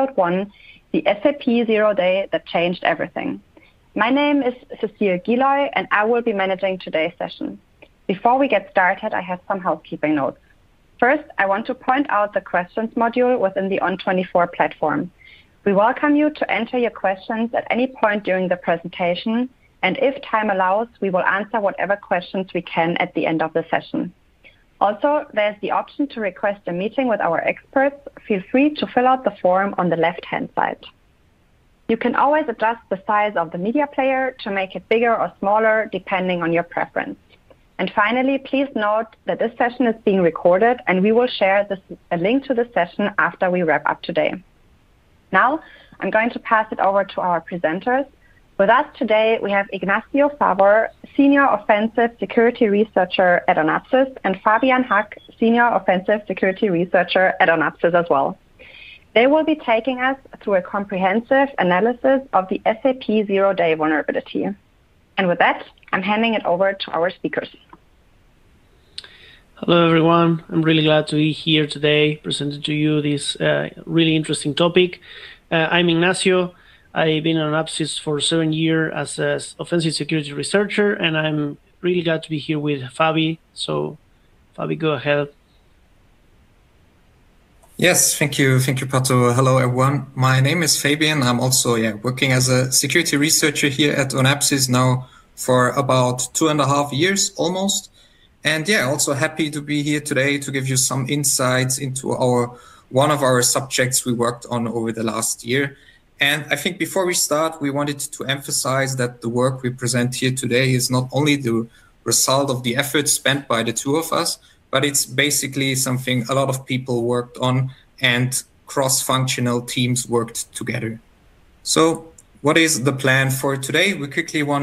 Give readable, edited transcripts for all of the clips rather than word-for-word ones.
episode 1, the SAP Zero Day that changed everything. My name is Cecile Giloy, and I will be managing today's session. Before we get started, I have some housekeeping notes. First, I want to point out the questions module within the ON24 platform. We welcome you to enter your questions at any point during the presentation, and if time allows, we will answer whatever questions we can at the end of the session. Also, there's the option to request a meeting with our experts. Feel free to fill out the form on the left-hand side. You can always adjust the size of the media player to make it bigger or smaller, depending on your preference. And finally, please note that this session is being recorded, and we will share a link to the session after we wrap up today. Now, I'm going to pass it over to our presenters. With us today, we have Ignacio Favor, Senior Offensive Security Researcher at Onapsis, and Fabian Hack, Senior Offensive Security Researcher at Onapsis as well. They will be taking us through a comprehensive analysis of the SAP Zero Day vulnerability. And with that, I'm handing it over to our speakers. Hello, everyone. I'm really glad to be here today, presenting to you this really interesting topic. I'm Ignacio. I've been on Onapsis for 7 years as an offensive security researcher, and I'm really glad to be here with Fabi. So, Fabi, go ahead. Yes, thank you, Pato. Hello, everyone. My name is Fabian. I'm also working as a security researcher here at Onapsis now for about 2.5 years almost. And also happy to be here today to give you some insights into one of our subjects we worked on over the last year. And I think before we start, we wanted to emphasize that the work we present here today is not only the result of the effort spent by the two of us, but it's basically something a lot of people worked on and cross-functional teams worked together. So what is the plan for today? We quickly want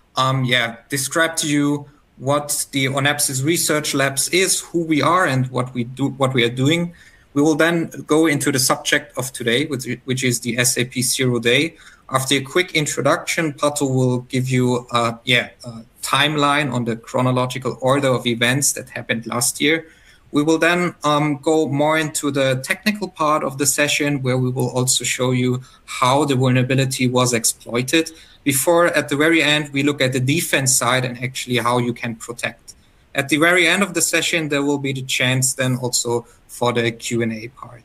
to describe to you what the Onapsis Research Labs is, who we are, and what we are doing. We will then go into the subject of today, which is the SAP Zero Day. After a quick introduction, Pato will give you a timeline on the chronological order of events that happened last year. We will then go more into the technical part of the session, where we will also show you how the vulnerability was exploited. Before, at the very end, we look at the defense side and actually how you can protect. At the very end of the session, there will be the chance then also for the Q&A part.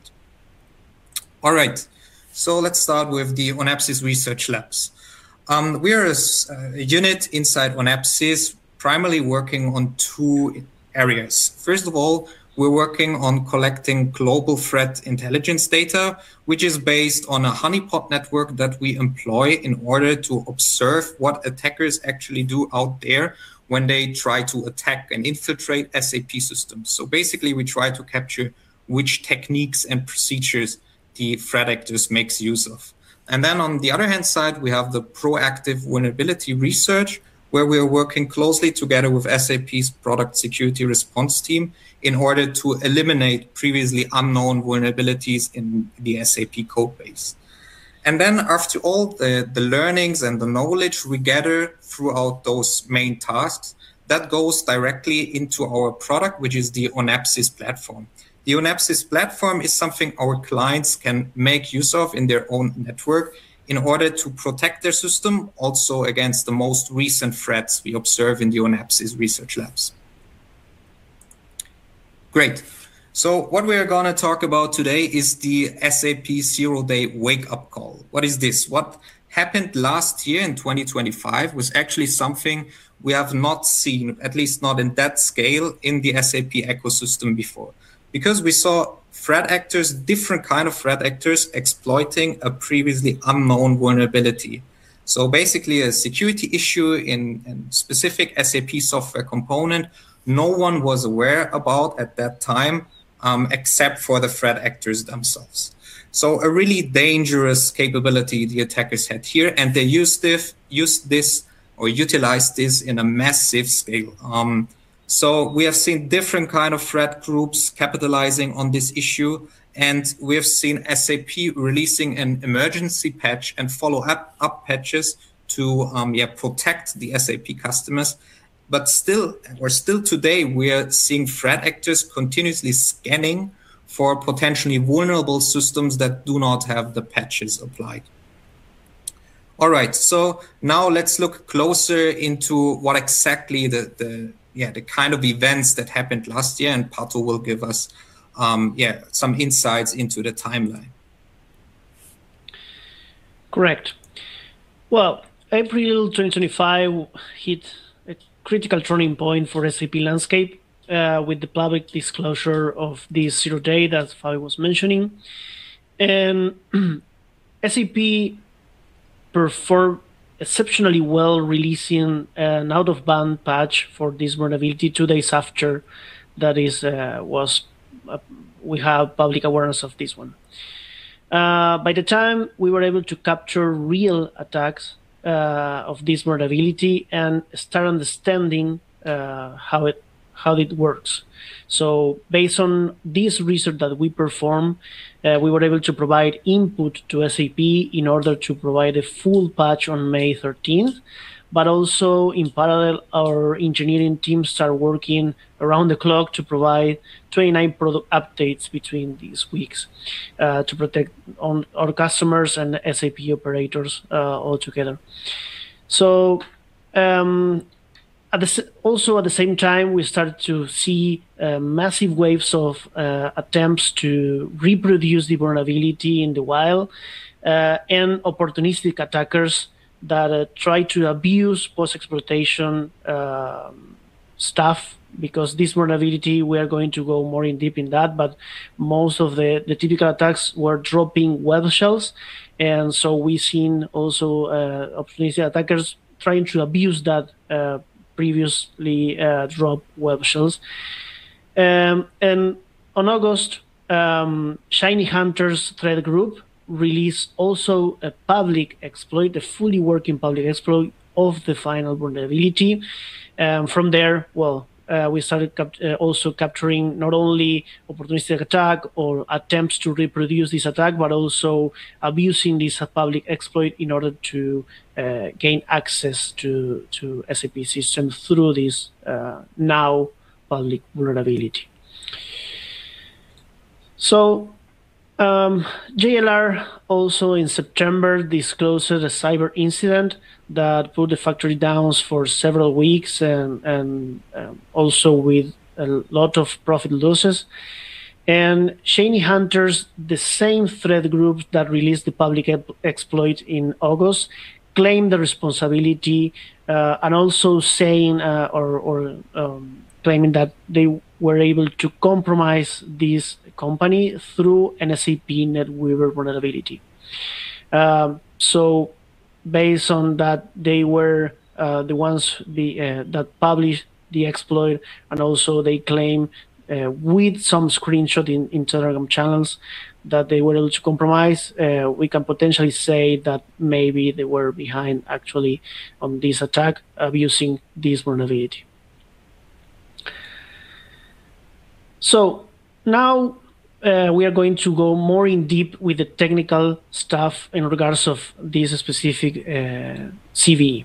All right, so let's start with the Onapsis Research Labs. We are a unit inside Onapsis, primarily working on 2 areas. First of all, we're working on collecting global threat intelligence data, which is based on a honeypot network that we employ in order to observe what attackers actually do out there when they try to attack and infiltrate SAP systems. So basically, we try to capture which techniques and procedures the threat actors makes use of. And then on the other hand side, we have the proactive vulnerability research, where we are working closely together with SAP's product security response team in order to eliminate previously unknown vulnerabilities in the SAP code base. And then after all the learnings and the knowledge we gather throughout those main tasks, that goes directly into our product, which is the Onapsis platform. The Onapsis platform is something our clients can make use of in their own network in order to protect their system, also against the most recent threats we observe in the Onapsis Research Labs. Great. So what we are going to talk about today is the SAP Zero Day wake-up call. What is this? What happened last year in 2025 was actually something we have not seen, at least not in that scale, in the SAP ecosystem before. Because we saw threat actors, different kind of threat actors, exploiting a previously unknown vulnerability. So basically a security issue in a specific SAP software component no one was aware about at that time, except for the threat actors themselves. So a really dangerous capability the attackers had here, and they utilized this in a massive scale. So we have seen different kind of threat groups capitalizing on this issue, and we have seen SAP releasing an emergency patch and follow-up patches to protect the SAP customers. But still today, we are seeing threat actors continuously scanning for potentially vulnerable systems that do not have the patches applied. All right, so now let's look closer into what exactly the kind of events that happened last year, and Pato will give us some insights into the timeline. Correct. Well, April 2025 hit a critical turning point for SAP landscape with the public disclosure of this 0 day that Fabio was mentioning. And SAP performed exceptionally well, releasing an out-of-band patch for this vulnerability 2 days after that we have public awareness of this one. By the time we were able to capture real attacks of this vulnerability and start understanding how it works. So based on this research that we performed, we were able to provide input to SAP in order to provide a full patch on May 13th. But also in parallel, our engineering team started working around the clock to provide 29 product updates between these weeks to protect our customers and SAP operators all together. So also at the same time, we started to see massive waves of attempts to reproduce the vulnerability in the wild and opportunistic attackers that try to abuse post-exploitation stuff, because this vulnerability, we are going to go more in deep in that, but most of the typical attacks were dropping web shells. And so we've seen also opportunistic attackers trying to abuse that previously dropped web shells. And on August, Shiny Hunters thread group released also a public exploit, a fully working public exploit of the final vulnerability. From there, we started also capturing not only opportunistic attack or attempts to reproduce this attack, but also abusing this public exploit in order to gain access to SAP systems through this now public vulnerability. So JLR also in September disclosed a cyber incident that put the factory down for several weeks and also with a lot of profit losses. And Shiny Hunters, the same threat group that released the public exploit in August, claimed the responsibility and also saying claiming that they were able to compromise this company through an SAP NetWeaver vulnerability. So based on that, they were the ones that published the exploit, and also they claim with some screenshot in Telegram channels that they were able to compromise. We can potentially say that maybe they were behind actually on this attack, abusing this vulnerability. So now we are going to go more in deep with the technical stuff in regards of this specific CVE.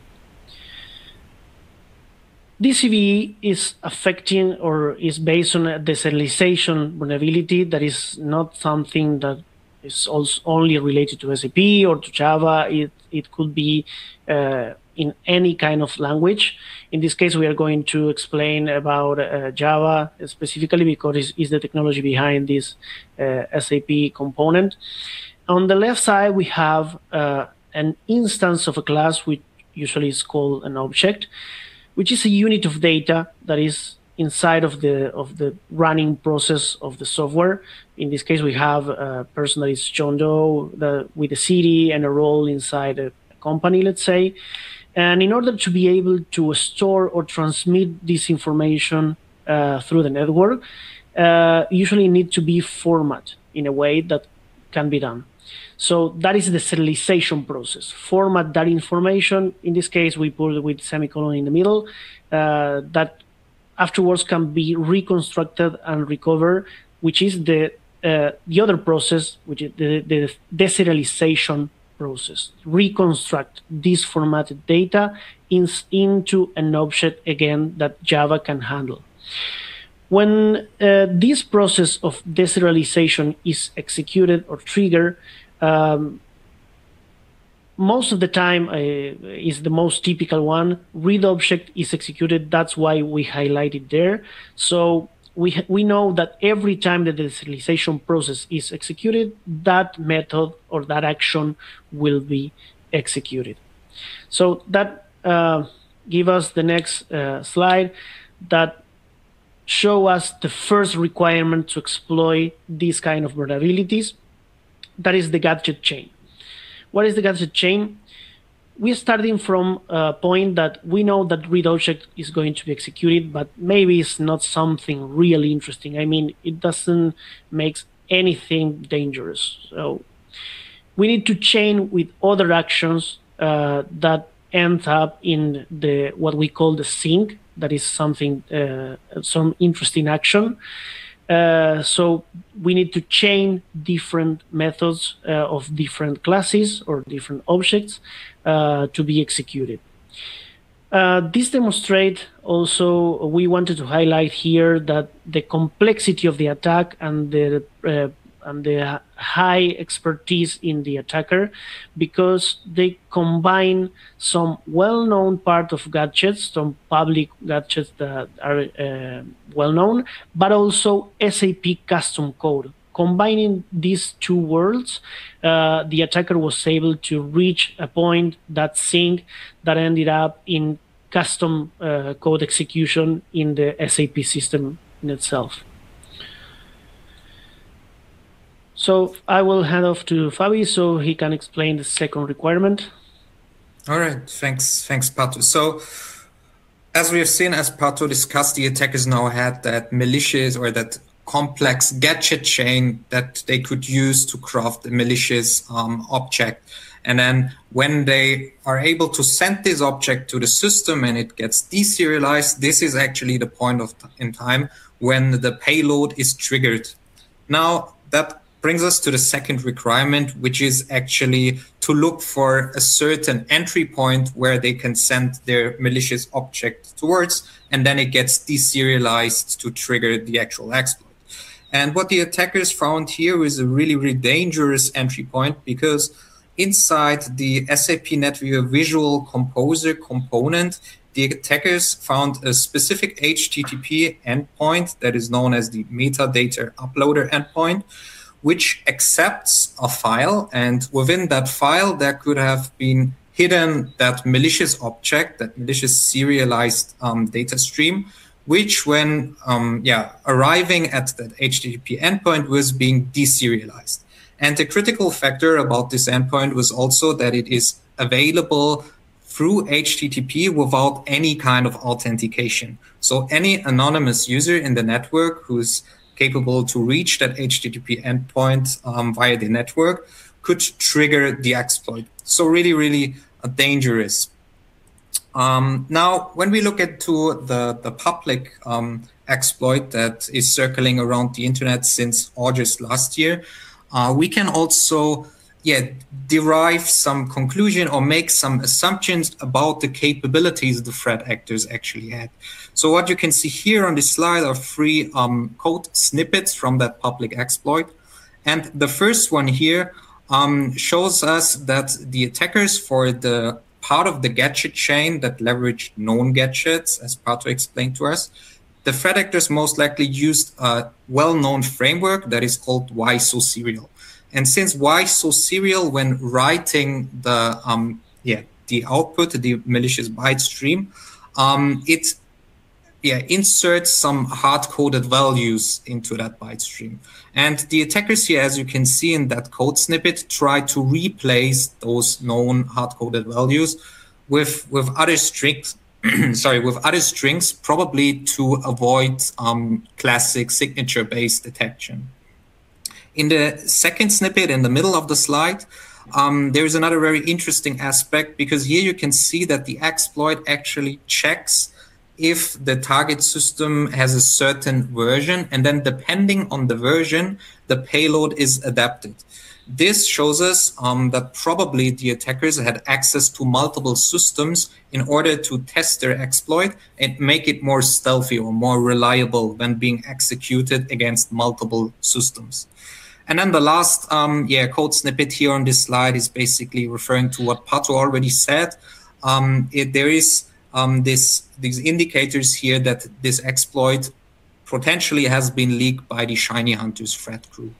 This CVE is affecting or is based on a deserialization vulnerability that is not something that is also only related to SAP or to Java. It could be in any kind of language. In this case, we are going to explain about Java specifically because it's the technology behind this SAP component. On the left side, we have an instance of a class, which usually is called an object, which is a unit of data that is inside of the running process of the software. In this case, we have a person that is John Doe with a city and a role inside a company, let's say. And in order to be able to store or transmit this information through the network, usually need to be formatted in a way that can be done. So that is the serialization process. Format that information. In this case, we put it with semicolon in the middle. That afterwards can be reconstructed and recovered, which is the other process, which is the deserialization process. Reconstruct this formatted data into an object again that Java can handle. When this process of deserialization is executed or triggered, most of the time is the most typical one. Read object is executed. That's why we highlight it there. So we know that every time the deserialization process is executed, that method or that action will be executed. So that give us the next slide that show us the first requirement to exploit these kind of vulnerabilities. That is the gadget chain. What is the gadget chain? We're starting from a point that we know that read object is going to be executed, but maybe it's not something really interesting. I mean, it doesn't make anything dangerous. So we need to chain with other actions that end up in the what we call the sink. That is something, some interesting action. So we need to chain different methods of different classes or different objects to be executed. This demonstrates also, we wanted to highlight here that the complexity of the attack and the high expertise in the attacker, because they combine some well-known part of gadgets, some public gadgets that are well-known, but also SAP custom code. Combining these two worlds, the attacker was able to reach a point, that sync, that ended up in custom code execution in the SAP system in itself. So I will hand off to Fabi so he can explain the second requirement. All right, thanks, Pato. So as we have seen, as Pato discussed, the attackers now had that malicious or that complex gadget chain that they could use to craft a malicious object. And then when they are able to send this object to the system and it gets deserialized, this is actually the point in time when the payload is triggered. Now, that brings us to the second requirement, which is actually to look for a certain entry point where they can send their malicious object towards, and then it gets deserialized to trigger the actual exploit. And what the attackers found here is a really, really dangerous entry point, because inside the SAP NetWeaver Visual Composer component, the attackers found a specific HTTP endpoint that is known as the metadata uploader endpoint, which accepts a file, and within that file there could have been hidden that malicious object, that malicious serialized data stream, which when arriving at that HTTP endpoint was being deserialized. And the critical factor about this endpoint was also that it is available through HTTP without any kind of authentication. So any anonymous user in the network who's capable to reach that HTTP endpoint via the network could trigger the exploit. So really, really dangerous. Now, when we look into the public exploit that is circling around the internet since August last year, we can also derive some conclusion or make some assumptions about the capabilities the threat actors actually had. So what you can see here on this slide are three code snippets from that public exploit. And the first one here shows us that the attackers, for the part of the gadget chain that leveraged known gadgets, as Pato explained to us, the threat actors most likely used a well-known framework that is called why-so-serial. And since why-so-serial, when writing the output, the malicious byte stream, it inserts some hard-coded values into that byte stream. And the attackers here, as you can see in that code snippet, try to replace those known hard-coded values with other strings, with other strings, probably to avoid classic signature-based detection. In the second snippet in the middle of the slide, there is another very interesting aspect, because here you can see that the exploit actually checks if the target system has a certain version, and then depending on the version, the payload is adapted. this shows us that probably the attackers had access to multiple systems in order to test their exploit and make it more stealthy or more reliable when being executed against multiple systems. And then the last code snippet here on this slide is basically referring to what Pato already said. There is these indicators here that this exploit potentially has been leaked by the Shiny Hunters threat group.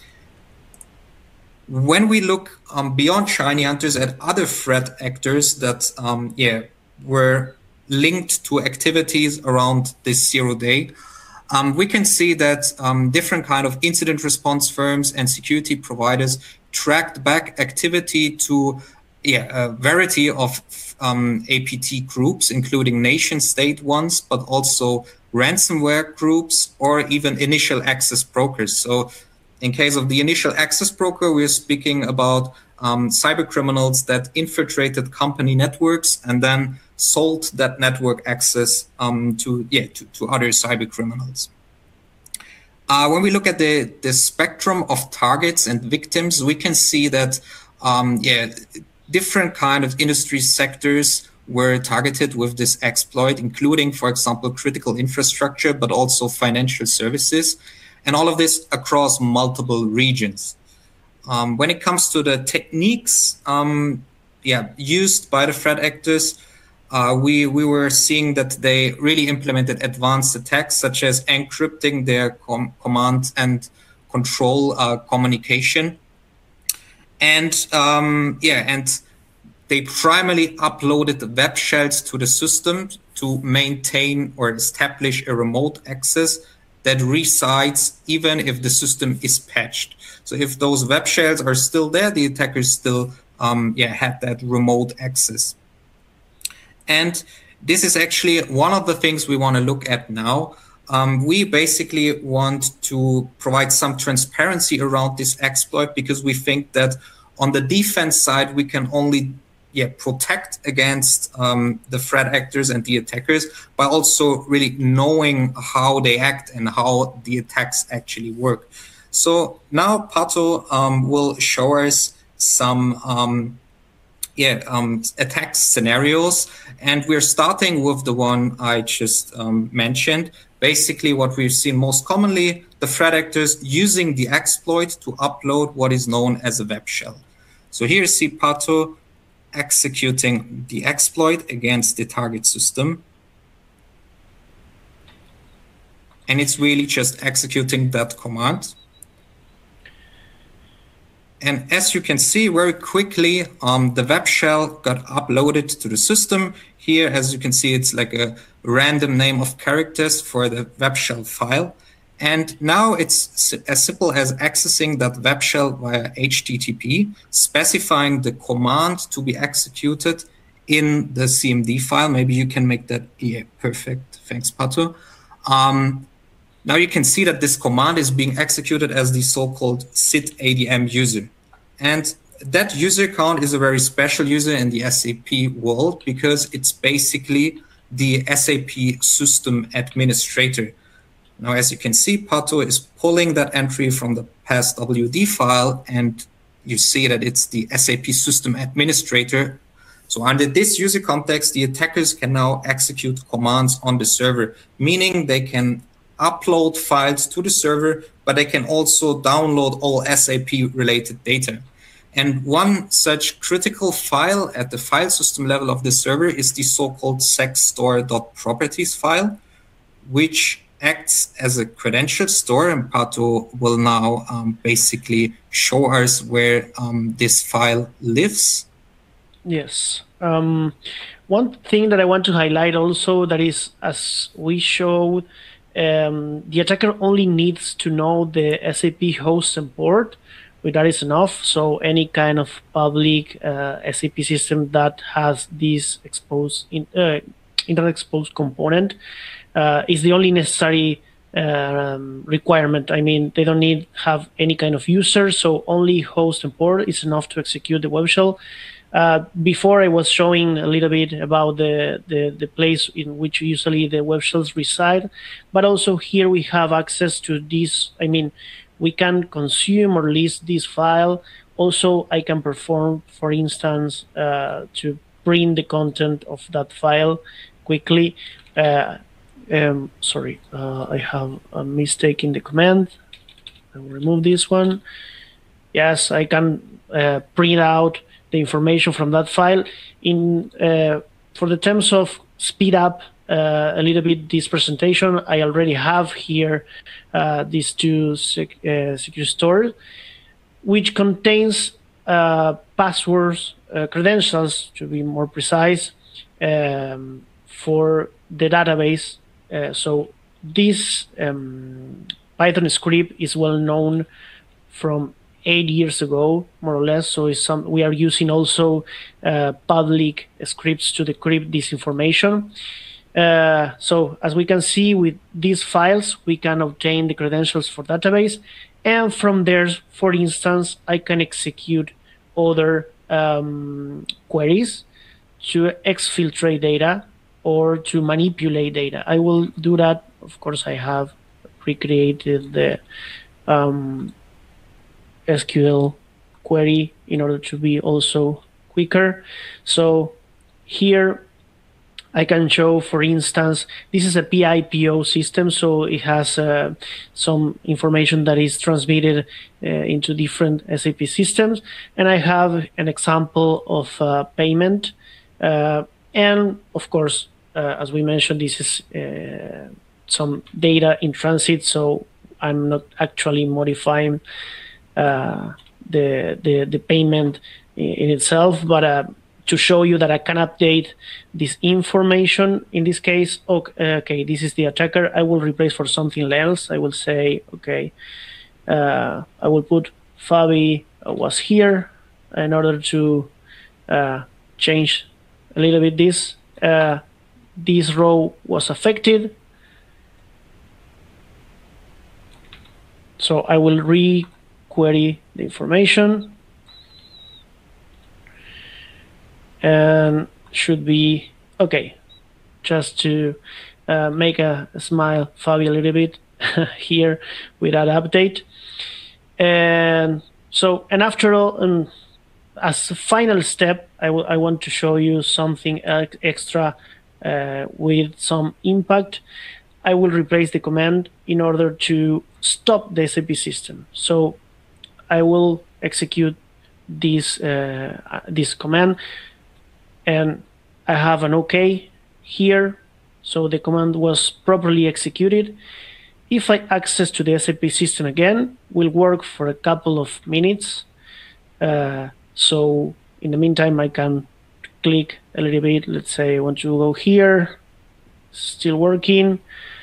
When we look beyond Shiny Hunters at other threat actors that were linked to activities around this 0 day, we can see that different kind of incident response firms and security providers tracked back activity to a variety of APT groups, including nation-state ones, but also ransomware groups or even initial access brokers. So in case of the initial access broker, we're speaking about cyber criminals that infiltrated company networks and then sold that network access to other cyber criminals. When we look at the spectrum of targets and victims, we can see that different kind of industry sectors were targeted with this exploit, including, for example, critical infrastructure, but also financial services, and all of this across multiple regions. When it comes to the techniques used by the threat actors, we were seeing that they really implemented advanced attacks, such as encrypting their command and control communication. And they primarily uploaded web shells to the system to maintain or establish a remote access that resides even if the system is patched. So if those web shells are still there, the attackers still had that remote access. And this is actually one of the things we want to look at now. We basically want to provide some transparency around this exploit because we think that on the defense side, we can only protect against the threat actors and the attackers by also really knowing how they act and how the attacks actually work. So now Pato will show us some attack scenarios, and we're starting with the one I just mentioned. Basically, what we've seen most commonly, the threat actors using the exploit to upload what is known as a web shell. So here you see Pato executing the exploit against the target system. And it's really just executing that command. And as you can see very quickly, the web shell got uploaded to the system. Here, as you can see, it's like a random name of characters for the web shell file. And now it's as simple as accessing that web shell via HTTP, specifying the command to be executed in the CMD file. Maybe you can make that perfect. Thanks, Pato. Now you can see that this command is being executed as the so-called SIT-ADM user. And that user account is a very special user in the SAP world because it's basically the SAP system administrator. Now, as you can see, Pato is pulling that entry from the passwd file, and you see that it's the SAP system administrator. So under this user context, the attackers can now execute commands on the server, meaning they can upload files to the server, but they can also download all SAP-related data. And one such critical file at the file system level of the server is the so-called sexstore.properties file, which acts as a credential store, and Pato will now basically show us where this file lives. Yes. One thing that I want to highlight also that is, as we showed, the attacker only needs to know the SAP host and port. That is enough. So any kind of public SAP system that has this exposed internet exposed component is the only necessary requirement. I mean, they don't need have any kind of user, so only host and port is enough to execute the web shell. Before I was showing a little bit about the place in which usually the web shells reside, but also here we have access to this. I mean, we can consume or list this file Also, I can perform, for instance, to print the content of that file quickly. Sorry, I have a mistake in the command. I will remove this one. Yes, I can print out the information from that file. For the terms of speed up a little bit this presentation, I already have here these two secure stores, which contains passwords, credentials, to be more precise, for the database. So this Python script is well known from 8 years ago, more or less. So we are using also public scripts to decrypt this information. So as we can see with these files, we can obtain the credentials for database. And from there, for instance, I can execute other queries to exfiltrate data or to manipulate data. I will do that. Of course, I have recreated the SQL query in order to be also quicker. So here I can show, for instance, this is a PIPO system, so it has some information that is transmitted into different SAP systems. And I have an example of payment. And of course, as we mentioned, this is some data in transit, so I'm not actually modifying the payment in itself, but to show you that I can update this information. In this case, okay, this is the attacker. I will replace for something else. I will say, okay, I will put Fabi was here in order to change a little bit this. This row was affected. So I will re-query the information. And should be okay. Just to make a smile Fabi a little bit here with that update. And so, and after all, as a final step, I want to show you something extra with some impact. I will replace the command in order to stop the SAP system. So I will execute this this command. And I have an OK here, so the command was properly executed. If I access to the SAP system again, will work for a couple of minutes. So in the meantime, I can click a little bit. Let's say I want to go here, still working.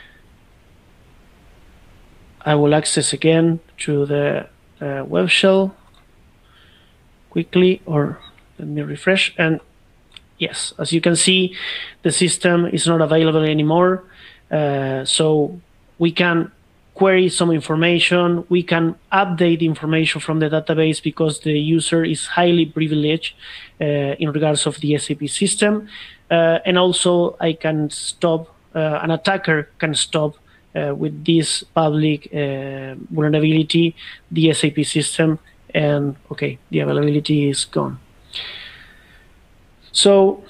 I will access again to the web shell quickly, or let me refresh. And yes, as you can see, the system is not available anymore. So we can query some information. We can update information from the database because the user is highly privileged in regards of the SAP system. And also I can stop, an attacker can stop with this public vulnerability, the SAP system, and okay, the availability is gone. So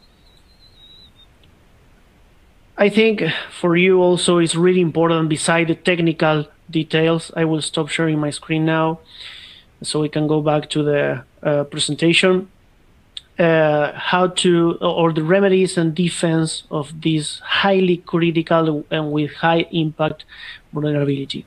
I think for you also it's really important, beside the technical details. I will stop sharing my screen now so we can go back to the presentation. How to, or the remedies and defense of this highly critical and with high impact vulnerability.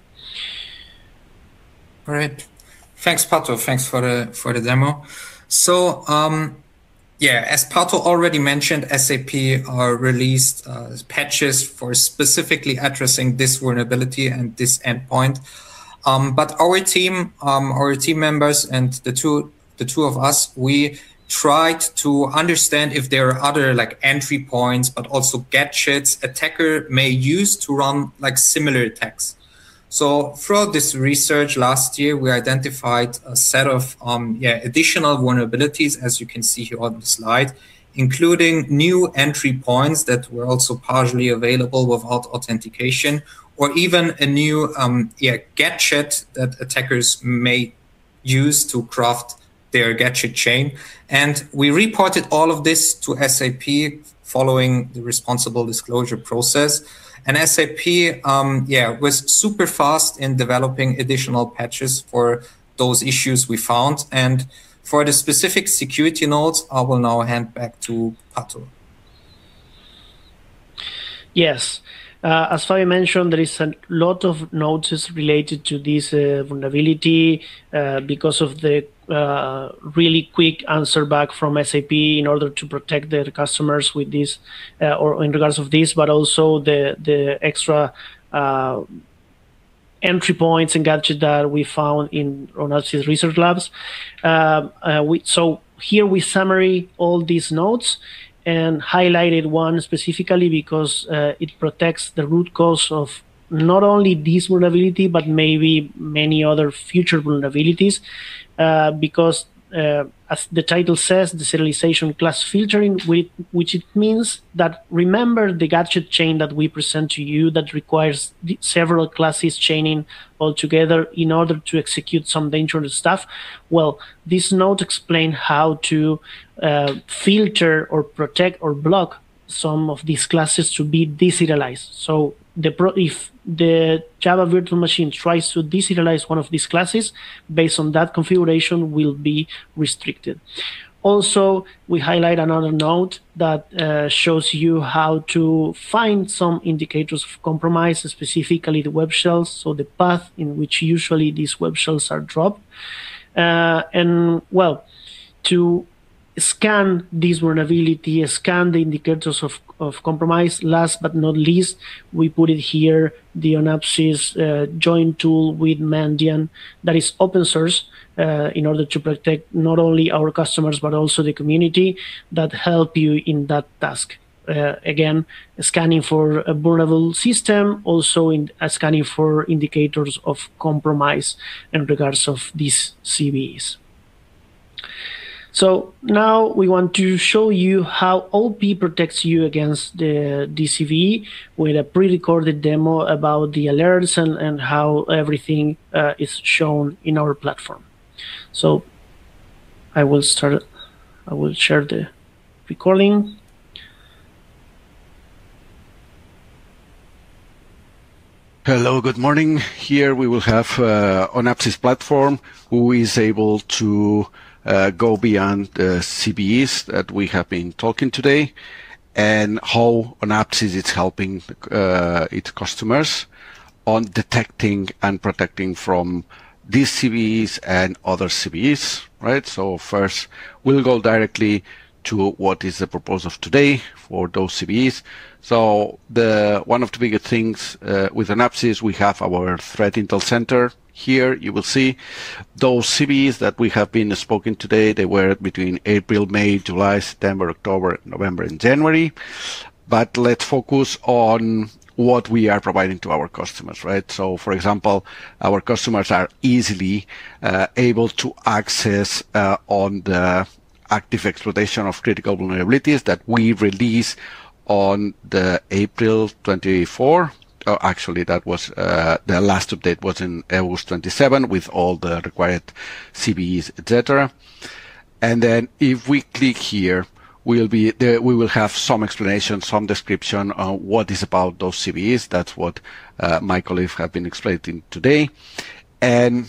All right. Thanks, Pato. Thanks for the demo. So yeah, as Pato already mentioned, SAP released patches for specifically addressing this vulnerability and this endpoint. But our team members and the two of us, we tried to understand if there are other like entry points, but also gadgets attacker may use to run like similar attacks. So throughout this research last year, we identified a set of additional vulnerabilities, as you can see here on the slide, including new entry points that were also partially available without authentication, or even a new gadget that attackers may use to craft their gadget chain. And we reported all of this to SAP following the responsible disclosure process. And SAP was super fast in developing additional patches for those issues we found. And for the specific security nodes, I will now hand back to Pato. Yes. As Fabio mentioned, there is a lot of notices related to this vulnerability because of the really quick answer back from SAP in order to protect their customers with this or in regards of this, but also the extra entry points and gadgets that we found on Apsys Research Labs. So here we summary all these nodes and highlighted one specifically because it protects the root cause of not only this vulnerability, but maybe many other future vulnerabilities, because as the title says, the serialization class filtering, which it means that remember the gadget chain that we present to you that requires several classes chaining all together in order to execute some dangerous stuff. Well, this note explains how to filter or protect or block some of these classes to be deserialized. So if the Java virtual machine tries to deserialize one of these classes, based on that configuration will be restricted. Also, we highlight another note that shows you how to find some indicators of compromise, specifically the web shells, so the path in which usually these web shells are dropped. And well, to scan this vulnerability, scan the indicators of compromise. Last but not least, we put it here, the Onapsys joint tool with Mandiant that is open source in order to protect not only our customers, but also the community that help you in that task. Again, scanning for a vulnerable system, also in scanning for indicators of compromise in regards of these CVEs. So now we want to show you how OP protects you against the DCV with a pre-recorded demo about the alerts and how everything is shown in our platform. So I will share the recording. Hello, good morning. Here we will have Onapsys platform who is able to go beyond the CVEs that we have been talking today, and how Onapsys is helping its customers on detecting and protecting from these CVEs and other CVEs, right? So first, we'll go directly to what is the purpose of today for those CVEs. So one of the biggest things with Onapsys, we have our Threat Intel Center. Here you will see those CVEs that we have been spoken today. They were between April, May, July, September, October, November, and January. But let's focus on what we are providing to our customers, right? So, for example, our customers are easily able to access on the active exploitation of critical vulnerabilities that we release on the April 24. Actually, that was the last update was in August 27 with all the required CVEs, etc. And then if we click here, we will have some explanation, some description on what is about those CVEs. That's what my colleagues have been explaining today. And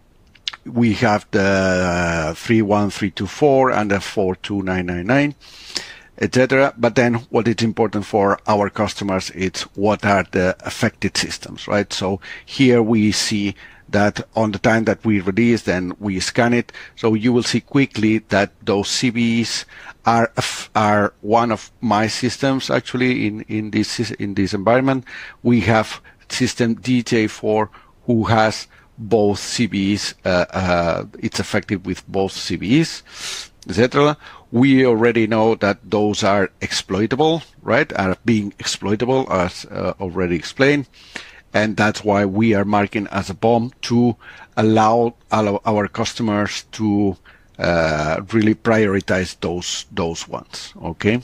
we have the 31324 and the 42999. etc. But then what is important for our customers is what are the affected systems, right? So here we see that on the time that we release, then we scan it. So you will see quickly that those CVEs are one of my systems actually in this environment. We have system DJ4 who has both CVEs. It's effective with both CVEs, etc. We already know that those are exploitable, right? Are being exploitable, as already explained. And that's why we are marking as a bomb to allow our customers to really prioritize those ones, okay?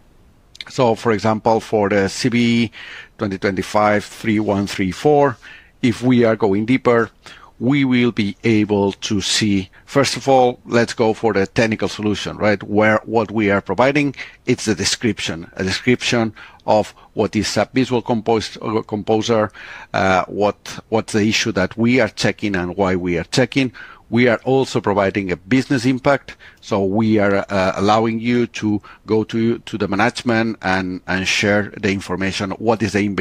So, for example, for the CVE 2025-3134, if we are going deeper, we will be able to see, first of all, let's go for the technical solution, right? Where what we are providing, it's a description of what is SAP Visual Composer, what's the issue that we are checking and why we are checking. We are also providing a business impact, so we are allowing you to go to the management and share the information. What is the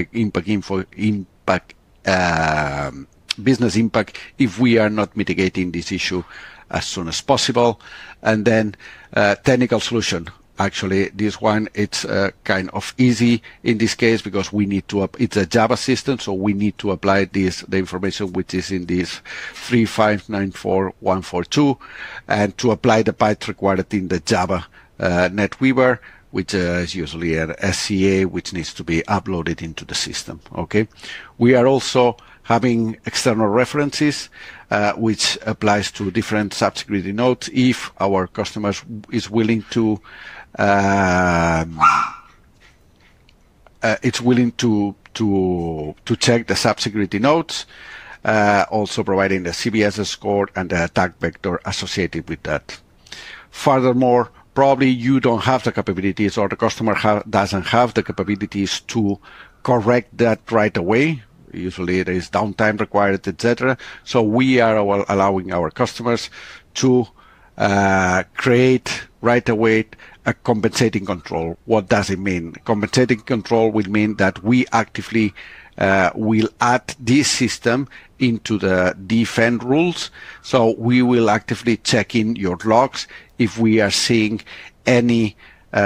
business impact if we are not mitigating this issue as soon as possible? And then technical solution. Actually, this one, it's kind of easy in this case because we need to, it's a Java system, so we need to apply the information which is in this 3594142, and to apply the patch required in the Java NetWeaver, which is usually an SCA, which needs to be uploaded into the system. Okay. We are also having external references, which applies to different SAP security nodes if our customers is willing to it's willing to check the SAP security nodes, also providing the CVSS score and the attack vector associated with that. Furthermore, probably you don't have the capabilities, or the customer doesn't have the capabilities to correct that right away. Usually there is downtime required, etc. So we are allowing our customers to create right away a compensating control. What does it mean? Compensating control will mean that we actively will add this system into the defend rules. So we will actively check in your logs if we are seeing any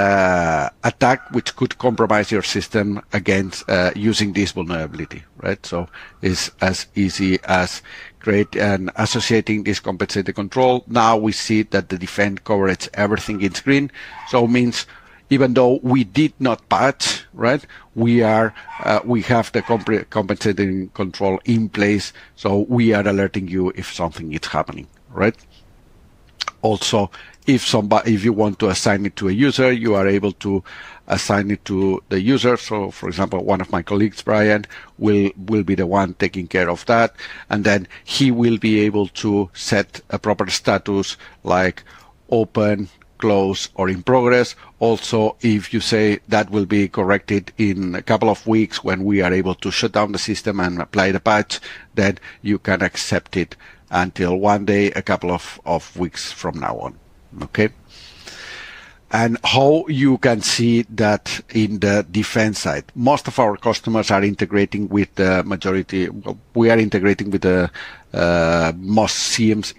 attack which could compromise your system against using this vulnerability, right? So it's as easy as create and associating this compensated control. Now we see that the defend covers everything in green. So it means even though we did not patch, right, we have the compensating control in place. So we are alerting you if something is happening, right? Also, if you want to assign it to a user, you are able to assign it to the user. So, for example, one of my colleagues, Brian, will be the one taking care of that, and then he will be able to set a proper status like open, close, or in progress. Also, if you say that will be corrected in a couple of weeks when we are able to shut down the system and apply the patch, then you can accept it until one day, a couple of weeks from now on. Okay. And how you can see that in the defense side, most of our customers are integrating with the majority. Well, we are integrating with the most CMs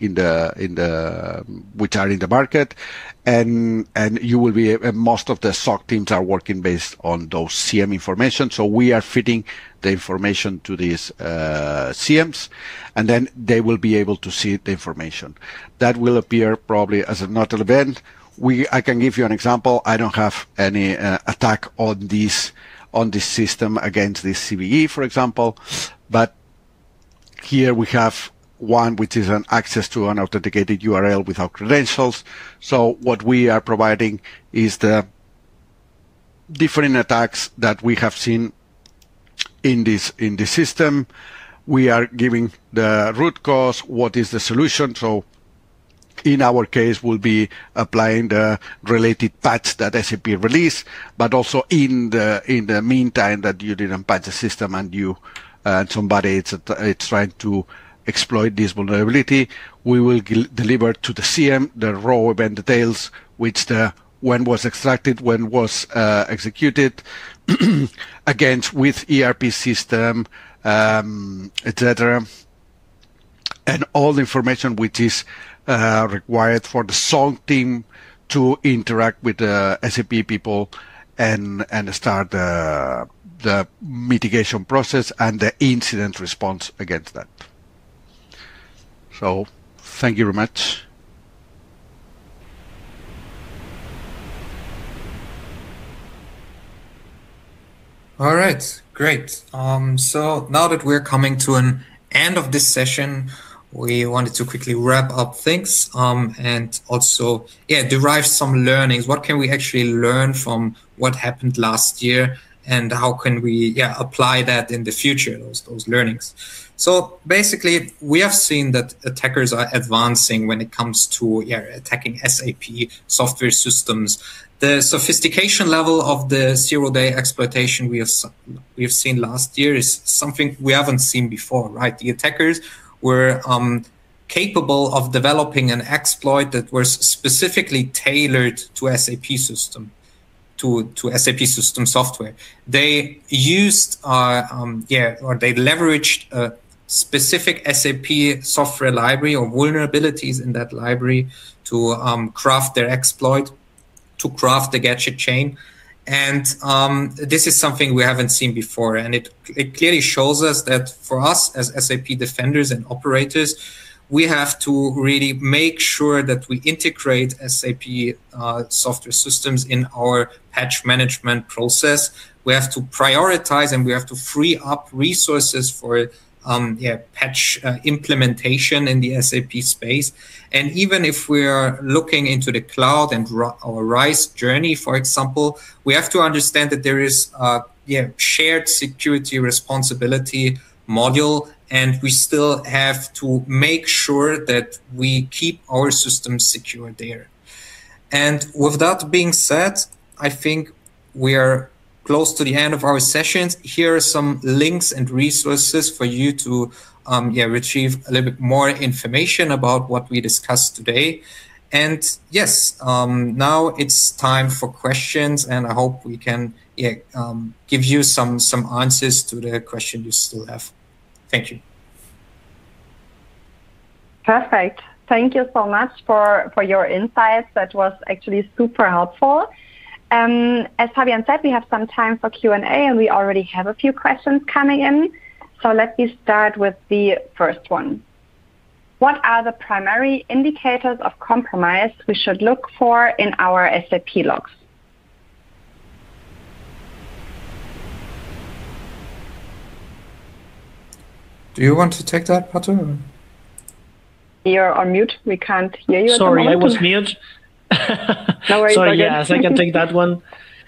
which are in the market, and you will be most of the SOC teams are working based on those CM information. So we are feeding the information to these CMs, and then they will be able to see the information. That will appear probably as a notable event. I can give you an example. I don't have any attack on this system against this CVE, for example, but here we have one which is an access to an authenticated URL without credentials. So what we are providing is the different attacks that we have seen in this system. We are giving the root cause, what is the solution. So in our case, we'll be applying the related patch that SAP released, but also in the meantime that you didn't patch the system and somebody it's trying to exploit this vulnerability, we will deliver to the CM the raw event details, which when was extracted, when was executed, against with ERP system, etc., and all the information which is required for the SOC team to interact with the SAP people and start the mitigation process and the incident response against that. So, thank you very much. All right, great. So now that we're coming to an end of this session, we wanted to quickly wrap up things and also derive some learnings. What can we actually learn from what happened last year and how can we apply that in the future, those learnings. So basically, we have seen that attackers are advancing when it comes to attacking SAP software systems. The sophistication level of the zero-day exploitation we have seen last year is something we haven't seen before, right? The attackers were capable of developing an exploit that was specifically tailored to SAP system, to SAP system software. They used or they leveraged a specific SAP software library or vulnerabilities in that library to craft their exploit, to craft the gadget chain. And this is something we haven't seen before. And it clearly shows us that for us as SAP defenders and operators, we have to really make sure that we integrate SAP software systems in our patch management process. We have to prioritize and we have to free up resources for patch implementation in the SAP space. And even if we are looking into the cloud and our RISE journey, for example, we have to understand that there is a shared security responsibility module, and we still have to make sure that we keep our systems secure there. And with that being said, I think we are close to the end of our sessions. Here are some links and resources for you to retrieve a little bit more information about what we discussed today. And yes, now it's time for questions, and I hope we can give you some answers to the question you still have. Thank you. Perfect. Thank you so much for your insights. That was actually super helpful. As Fabian said, we have some time for Q&A, and we already have a few questions coming in. So let me start with the first one. What are the primary indicators of compromise we should look for in our SAP logs? Do you want to take that, Pato? You're on mute. We can't hear you. Sorry, I was mute. No worries. Sorry, yes, I can take that one.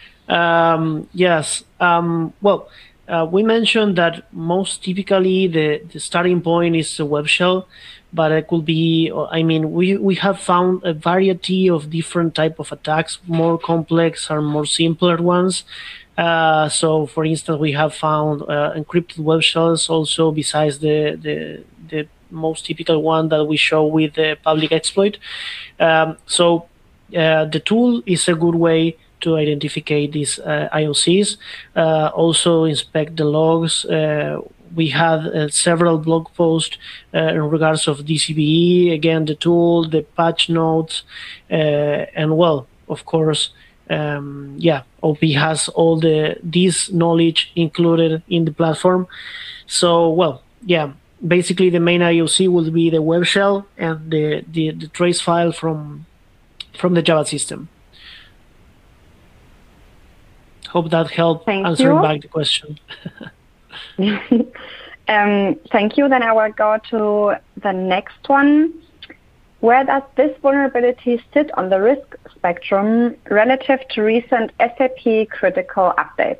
Yes. We mentioned that most typically the starting point is a web shell, but it could be, I mean, we have found a variety of different type of attacks, more complex or more simpler ones. So, for instance, we have found encrypted web shells also, besides the most typical one that we show with the public exploit. The tool is a good way to identify these IOCs. Also inspect the logs. We had several blog posts in regards of DCBE, again, the tool, the patch notes, and well, of course, OP has all this knowledge included in the platform. So, basically the main IOC will be the web shell and the trace file from the Java system. Hope that helped answering back the question. Thank you. Then I will go to the next one. Where does this vulnerability sit on the risk spectrum relative to recent SAP critical updates?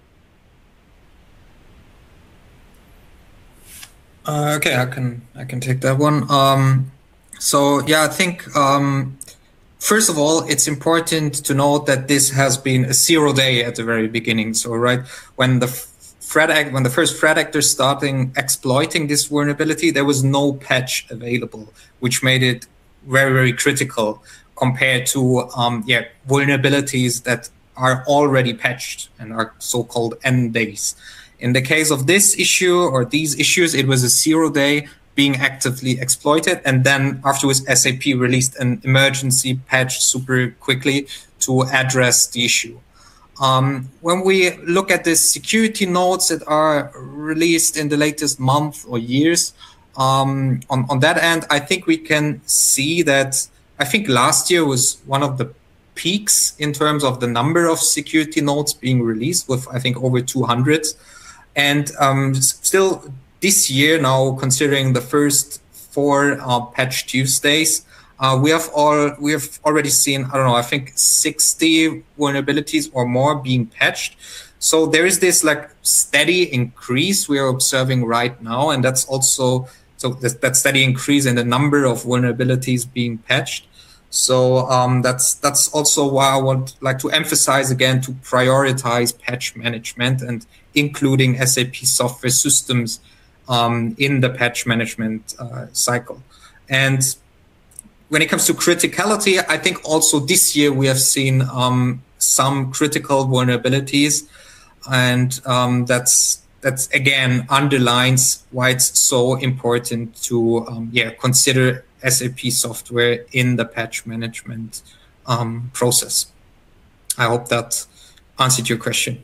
Okay, I can take that one. I think first of all, it's important to note that this has been a 0 day at the very beginning. So, right when the first threat actor starting exploiting this vulnerability, there was no patch available, which made it very, very critical compared to vulnerabilities that are already patched and are so-called end days. In the case of this issue or these issues, it was a 0 day being actively exploited, and then afterwards SAP released an emergency patch super quickly to address the issue. When we look at the security notes that are released in the latest month or years, on that end, I think we can see that I think last year was one of the peaks in terms of the number of security notes being released, with I think over 200. And still this year now, considering the first 4 Patch Tuesdays, we have already seen, I think 60 vulnerabilities or more being patched. So there is this like steady increase we are observing right now, and that's also that steady increase in the number of vulnerabilities being patched. So that's also why I would like to emphasize again to prioritize patch management and including SAP software systems in the patch management cycle. And when it comes to criticality, I think also this year we have seen some critical vulnerabilities, and that's again underlines why it's so important to consider SAP software in the patch management process. I hope that answered your question.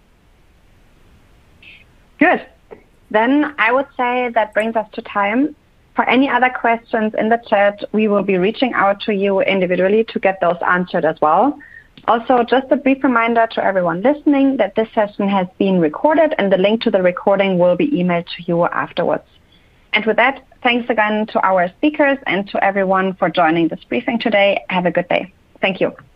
Good. Then I would say that brings us to time. For any other questions in the chat, we will be reaching out to you individually to get those answered as well. Also, just a brief reminder to everyone listening that this session has been recorded and the link to the recording will be emailed to you afterwards. And with that, thanks again to our speakers and to everyone for joining this briefing today. Have a good day. Thank you.